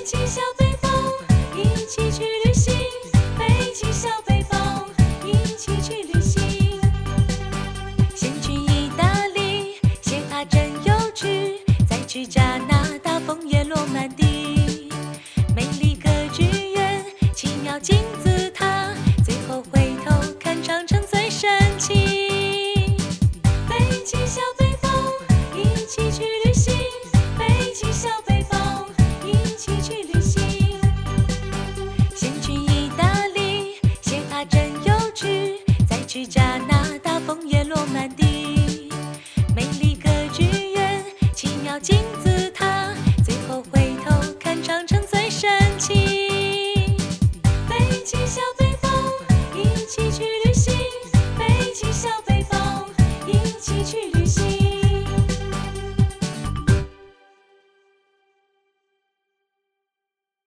起小北风，一起去旅行。背起小北风，一起去旅行。先去意大利，写它真有趣，再去加拿大，枫叶落满地。